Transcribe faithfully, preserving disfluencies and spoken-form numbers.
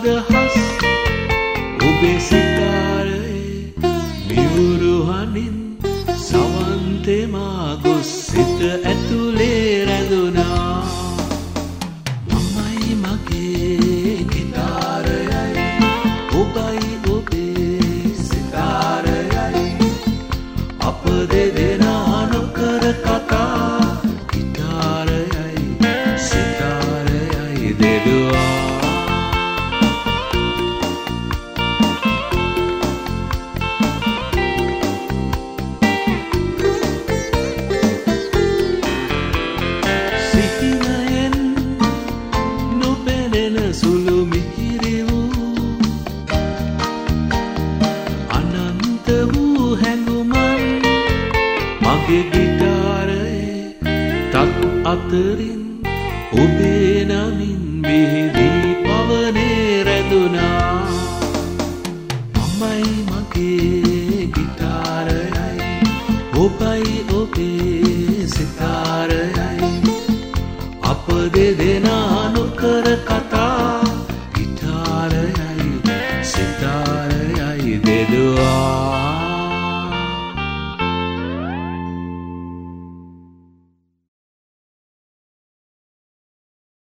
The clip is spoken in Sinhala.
අදහස් ඔබේ සිතාරයේ මියුරු හනින් සවන්තෙමා ගොස් සිත ඇතුලේ රැඳුනා. මමයි මගේ ගිටාරයයි ඔබයි ඔබේ සිතාරයයි අප දෙදෙනා නොකර කතා ගිටාරයයි සිතාරයයි දෙදුවා. සුළු මිහිරි වූ අනන්ත වූ හැඟුමන් මගේ ගිටාරයේ තත් අතරින් ඔබේ නමින් විහිදී පවනේ රැඳුනා. මමයි මගේ ගිටාරයයි ඔබයි ඔබේ